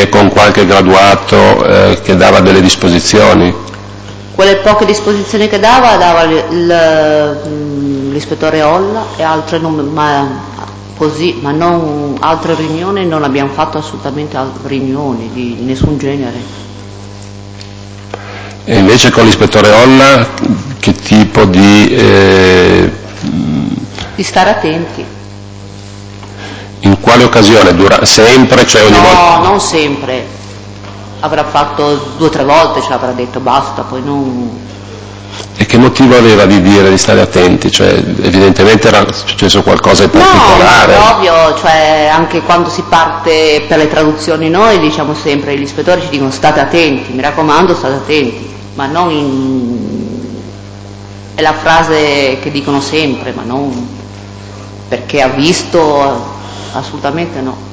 e con qualche graduato che dava delle disposizioni? Quelle poche disposizioni che dava l'ispettore Olla e altre ma non altre riunioni, non abbiamo fatto assolutamente riunioni di nessun genere. E invece con l'ispettore Olla che tipo di stare attenti. In quale occasione? Sempre? Cioè ogni volta? No, non sempre. Avrà fatto 2 o 3 volte, ce l'avrà detto basta, poi non... E che motivo aveva di dire di stare attenti? Cioè, evidentemente era successo qualcosa di particolare. No, ovvio, cioè anche quando si parte per le traduzioni noi diciamo sempre, gli ispettori ci dicono state attenti, mi raccomando state attenti, ma non è la frase che dicono sempre, ma non perché ha visto, assolutamente no.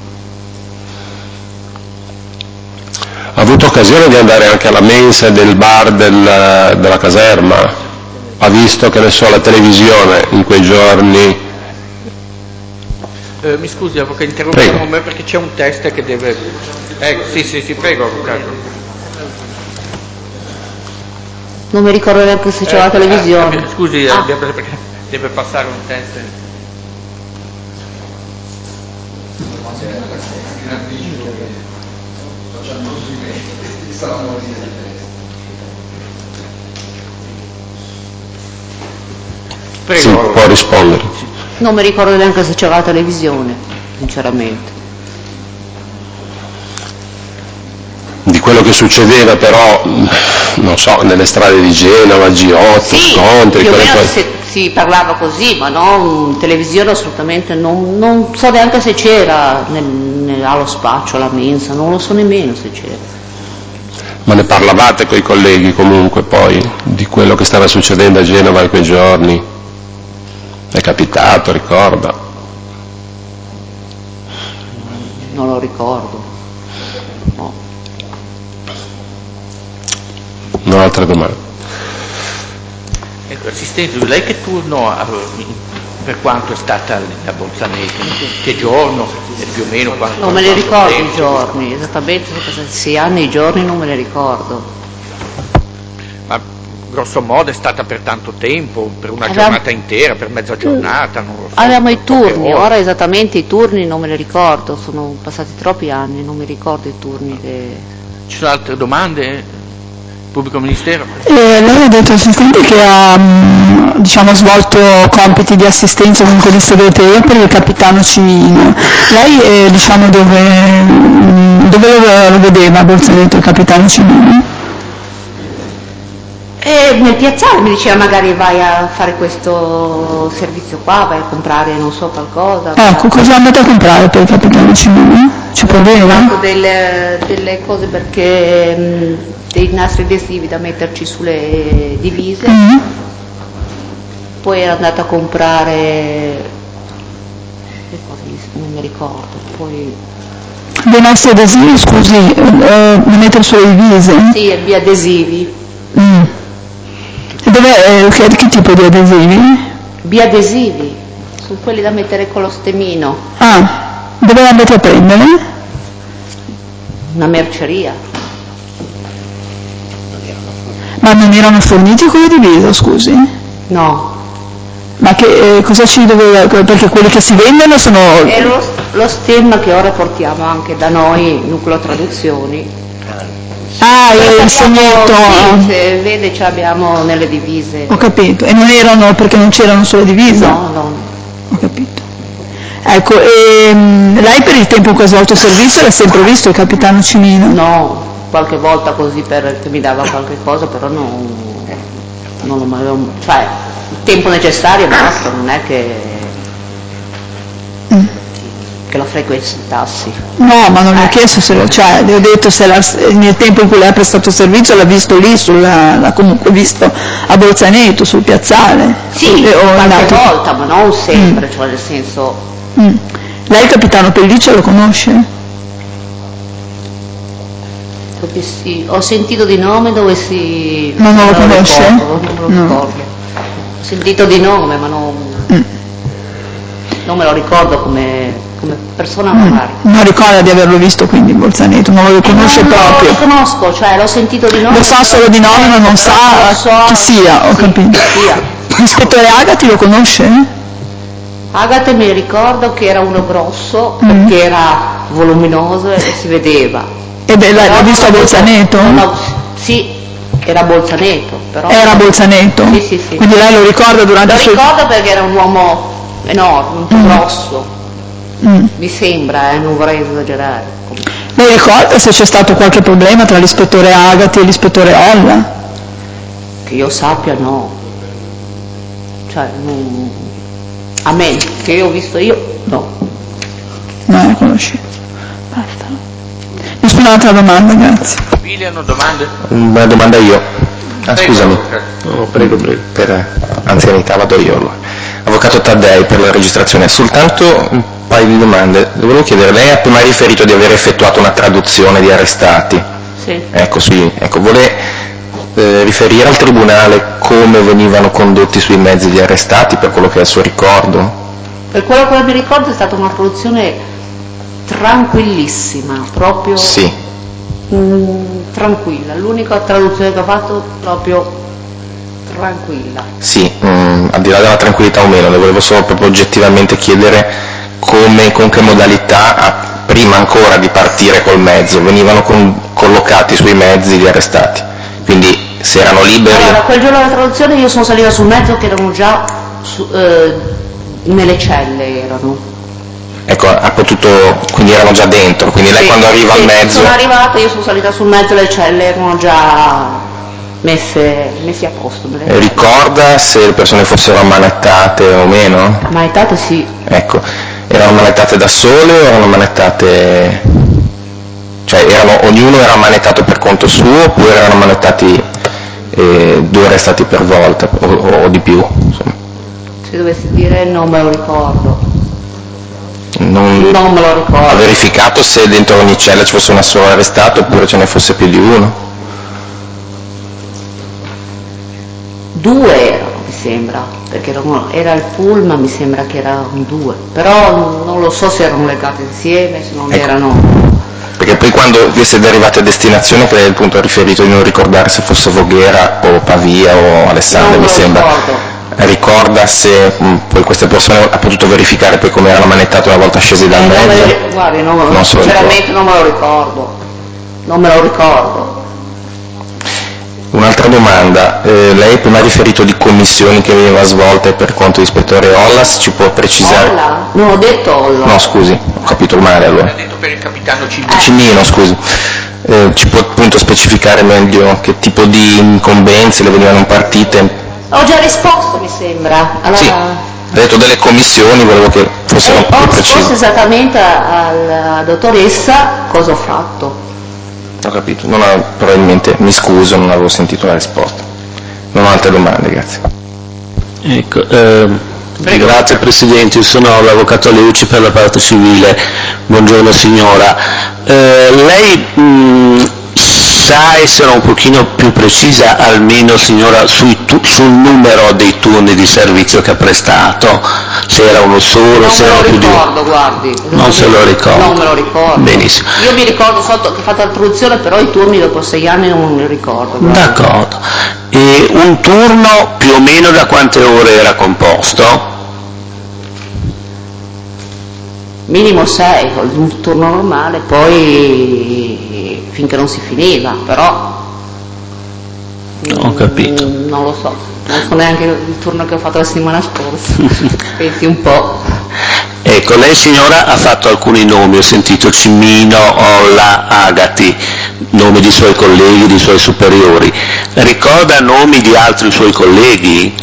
Ha avuto occasione di andare anche alla mensa del bar della caserma? Ha visto, che ne so, la televisione in quei giorni? Mi scusi, avvocato, interrompiamo me perché c'è un test che deve... sì, prego, avvocato. Non mi ricordo neanche se c'era la televisione. Scusi, perché deve passare un test. Prego. Sì, può rispondere. Non mi ricordo neanche se c'era la televisione, sinceramente. Di quello che succedeva però, non so, nelle strade di Genova, G8, sì, scontri... più o meno si parlava così, ma non in televisione assolutamente, non so neanche se c'era allo spaccio, alla mensa, non lo so nemmeno se c'era. Ma ne parlavate coi colleghi comunque poi, di quello che stava succedendo a Genova in quei giorni? È capitato, ricorda? Non lo ricordo. No. No, altre domande. Ecco, assistente, lei che turno per quanto è stata la Bolzaneto? Che giorno? Più o meno quanto? Non me ne ricordo i giorni, esattamente 6 anni i giorni non me ne ricordo. Ma grosso modo è stata per tanto tempo, per una giornata intera, per mezza giornata? Non lo so, avevamo i turni, ora esattamente i turni non me ne ricordo, sono passati troppi anni, non mi ricordo i turni che... Ci sono altre domande? Pubblico Ministero? Lei ha detto assistente che ha svolto compiti di assistenza comunque di segreteria per il capitano Cimino. Lei dove lo vedeva a Bolzaneto il capitano Cimino? Nel piazzale mi diceva magari vai a fare questo servizio qua, vai a comprare non so qualcosa. Ecco, cosa è andato a comprare per il capitano Cimino? Ci può dire? Delle cose perché dei nastri adesivi da metterci sulle divise, poi era andata a comprare che cosa non mi ricordo, poi dei nastri adesivi, scusi, da mettere sulle divise? Sì, gli adesivi. E che tipo di adesivi? Biadesivi, sono quelli da mettere con lo stemino. Dove andate a prendere? Una merceria. Ma non erano forniti con le divise, scusi? No. Ma che cosa ci doveva, perché quelli che si vendono sono... È lo stemma che ora portiamo anche da noi, Nucleo Traduzioni. Il segnetto. Sì, se vede ce l'abbiamo nelle divise. Ho capito, e non erano, perché non c'erano sulle divise? No. Ho capito. Ecco, e lei per il tempo che ha svolto servizio l'ha sempre visto il capitano Cimino? No, qualche volta così perché mi dava qualche cosa, però non lo mai, cioè il tempo necessario e basta, non è che lo frequentassi. No, ma non le ho chiesto le ho detto se nel tempo in cui lei ha prestato servizio l'ha visto lì, l'ha comunque visto a Bolzaneto, sul piazzale. Sì, qualche volta, ma non sempre, cioè nel senso... Lei il capitano Pelliccia lo conosce? Sì, ho sentito di nome dove si... Non lo conosce? Non lo ricordo. Ho sentito di nome, ma non... non me lo ricordo come persona magari. Non ricorda di averlo visto quindi Bolzaneto, non lo conosce proprio. Non lo conosco, cioè l'ho sentito di nome. Lo sa solo di nome ma non sa chi sia, ho capito. Chi sia. L'ispettore Agati lo conosce? Agate mi ricordo che era uno grosso, perché era voluminoso e si vedeva. E beh, l'ha visto a Bolzaneto? Sì, era Bolzaneto. Però era Bolzaneto? Sì. Quindi lei lo ricorda durante il suo... Lo ricordo perché era un uomo enorme, un po' grosso. Mi sembra, non vorrei esagerare. Lei ricorda se c'è stato qualche problema tra l'ispettore Agati e l'ispettore Olla? Che io sappia no. Cioè, a me, che ho visto io, no. No, conosci. Basta. Nessuna altra domanda, grazie. Hanno domande? Una domanda io. Scusami. Prego. Per anzianità vado io allora. Avvocato Taddei, per la registrazione. Soltanto un paio di domande. Volevo chiedere, lei ha prima riferito di aver effettuato una traduzione di arrestati. Sì. Ecco, vuole riferire al Tribunale come venivano condotti sui mezzi gli arrestati, per quello che è il suo ricordo? Per quello che mi ricordo è stata una traduzione tranquillissima, proprio tranquilla. L'unica traduzione che ho fatto proprio tranquilla. Sì, al di là della tranquillità o meno, le volevo solo proprio oggettivamente chiedere come, con che modalità, prima ancora di partire col mezzo, venivano collocati sui mezzi gli arrestati, quindi se erano liberi... Allora, quel giorno della traduzione io sono salita sul mezzo che erano già nelle celle erano. Ecco, ha potuto, quindi erano già dentro, quindi lei quando arriva al mezzo... Sono arrivata, io sono salita sul mezzo, le celle erano già messi a posto. Ricorda se le persone fossero ammanettate o meno? Ammanettate sì. Ecco, erano ammanettate da sole o erano ammanettate... Cioè ognuno era ammanettato per conto suo oppure erano ammanettati 2 arrestati per volta o di più? Insomma. Se dovessi dire non me lo ricordo. Non me lo ricordo. Ha verificato se dentro ogni cella ci fosse una sola arrestata oppure ce ne fosse più di uno? 2 erano, mi sembra, perché era il pullman, mi sembra che erano 2, però non lo so se erano legati insieme, se non erano... Perché poi quando siete arrivati a destinazione, che lei appunto ha riferito di non ricordare se fosse Voghera o Pavia o Alessandria, mi sembra. Ricorda se poi queste persone ha potuto verificare poi come erano ammanettate una volta scesi dal mezzo? Guardi, sinceramente non me lo ricordo. Un'altra domanda, lei prima ha riferito di commissioni che veniva svolte per conto di ispettore Ollas, ci può precisare? Olla? Non ho detto Olla. No, scusi, ho capito male allora. Ho detto per il capitano Cimino. Cimino, scusi. Ci può appunto specificare meglio che tipo di incombenze le venivano impartite? Ho già risposto, mi sembra. Allora... Sì, ha detto delle commissioni, volevo che fossero più precise. Ho risposto esattamente alla dottoressa cosa ho fatto. Ho capito, probabilmente mi scuso, non avevo sentito la risposta. Non ho altre domande, grazie. Ecco, grazie Presidente, io sono l'avvocato Leuci per la parte civile. Buongiorno signora. Lei sa essere un pochino più precisa, almeno signora, sul numero dei turni di servizio che ha prestato? Se era uno solo, se era più di uno? Non me lo ricordo, guardi. Non se lo ricordo? Non me lo ricordo. Benissimo. Io mi ricordo che ho fatto la traduzione, però i turni dopo 6 anni non me li ricordo. Guardi. D'accordo. E un turno più o meno da quante ore era composto? Minimo 6, un turno normale, poi finché non si finiva, però ho capito. Non lo so, non so neanche il turno che ho fatto la settimana scorsa. Pensi un po'. Ecco, lei signora ha fatto alcuni nomi, ho sentito Cimino, Olla, Agati, nomi di suoi colleghi, di suoi superiori. Ricorda nomi di altri suoi colleghi?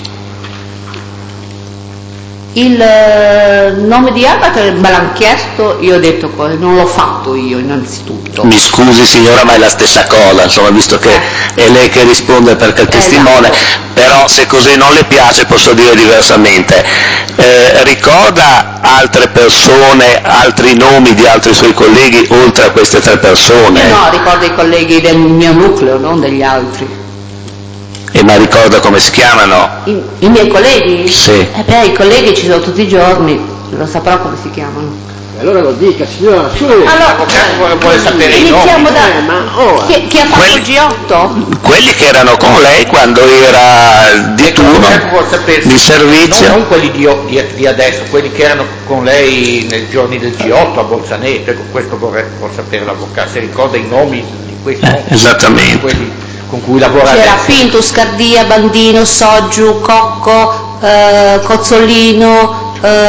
Il nome di Agata me l'hanno chiesto, io ho detto non l'ho fatto io innanzitutto. Mi scusi signora, ma è la stessa cosa, insomma, visto che è lei che risponde perché il testimone, però se così non le piace posso dire diversamente. Ricorda altre persone, altri nomi di altri suoi colleghi oltre a queste 3 persone? Io no, ricordo i colleghi del mio nucleo, non degli altri. Ma ricorda come si chiamano? I miei colleghi? Sì. I colleghi ci sono tutti i giorni, lo saprò come si chiamano. Allora lo dica, signora, su! Allora, vuole sapere i nomi. iniziamo da... Chi ha fatto il G8? Quelli che erano con lei quando era di turno, di servizio. Non quelli di adesso, quelli che erano con lei nei giorni del G8 a Bolzaneto, ecco, questo vuol sapere l'avvocato, se ricorda i nomi di questi, esattamente. quelli con cui lavora C'era adesso. Pinto, Scardia, Bandino, Soggiu, Cocco, Cozzolino,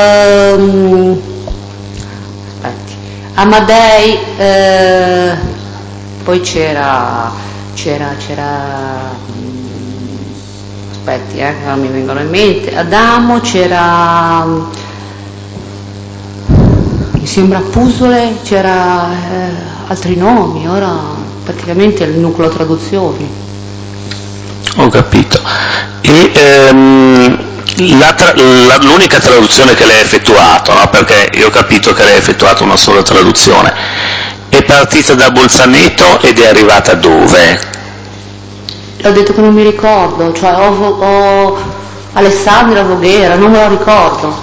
Amadei, poi c'era aspetti, non mi vengono in mente, Adamo, c'era mi sembra Pusole, c'era altri nomi, ora praticamente il nucleo traduzioni. Ho capito. E l'unica traduzione che lei ha effettuato, no? Perché io ho capito che lei ha effettuato una sola traduzione, è partita da Bolzaneto ed è arrivata dove? Ho detto che non mi ricordo, cioè ho Alessandra Voghera, non me lo ricordo.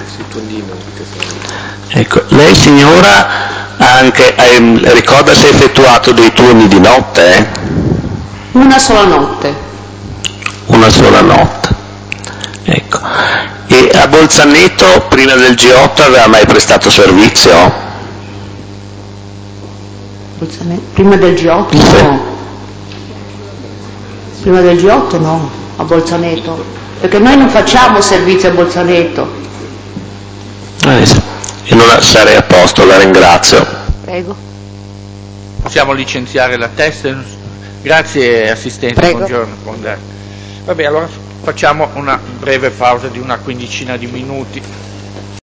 Ecco, lei signora anche ricorda se ha effettuato dei turni di notte? Una sola notte. Una sola notte. Ecco. E a Bolzaneto prima del G8 aveva mai prestato servizio? Prima del G8 no. Sì. Prima del G8 no, a Bolzaneto. Perché noi non facciamo servizio a Bolzaneto. Sì. E non sarei a posto, la ringrazio. Prego. Possiamo licenziare la testa? Grazie assistente, Prego. buongiorno. Vabbè, allora facciamo una breve pausa di una quindicina di minuti.